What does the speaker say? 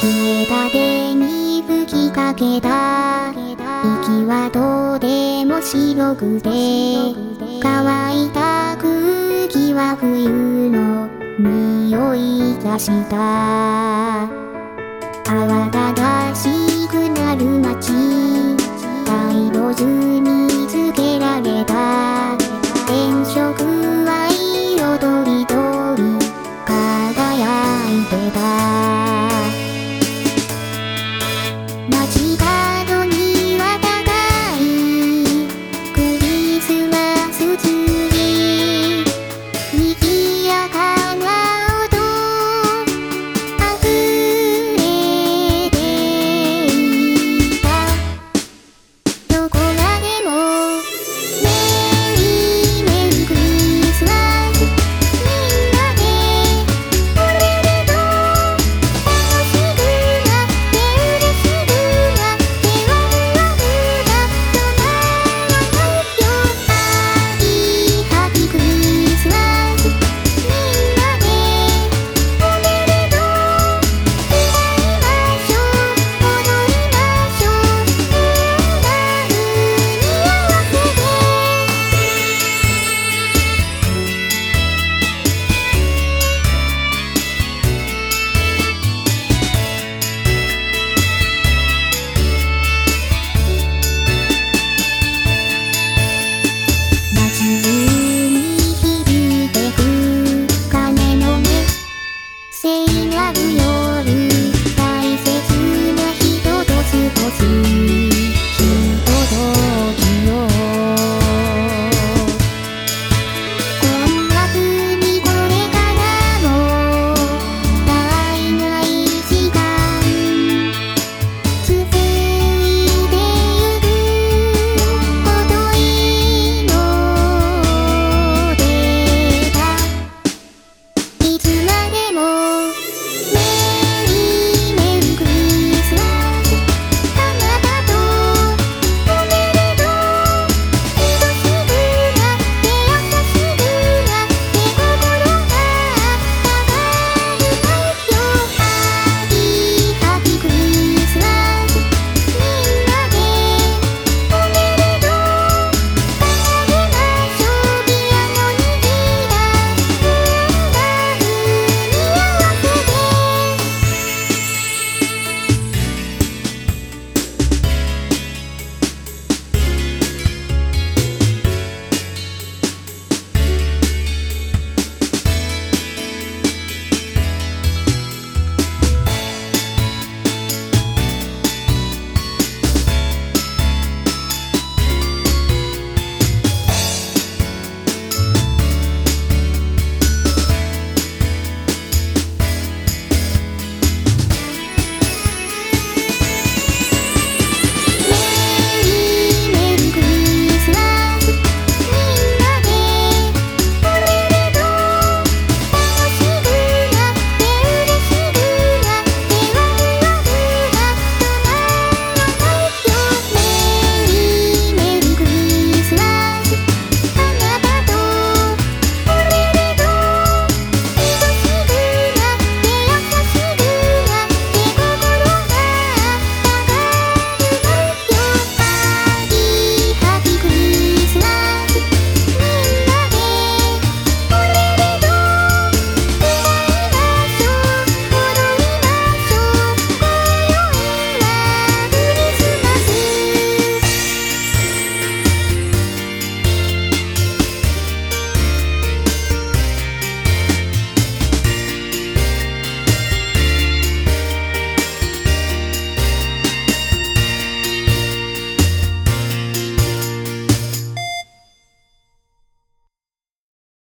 消えた手に吹きかけた息はとても白くて、乾いた空気は冬の匂いがした。慌ただしくなる街、街路樹につけられた電飾は色とりどり輝いてた。街角には高いクリスマスツリー、賑やかな音あふれていた。どこまでもメリーメリークリスマス、みんなでおめでとう、楽しくなって嬉しくなってワクワクが止まらないよ。ハッピークリスマス、みんなでおめでとう、歌いましょう踊りましょう、みんな風に合わせて。街中に響いてく鐘の音、聖なる夜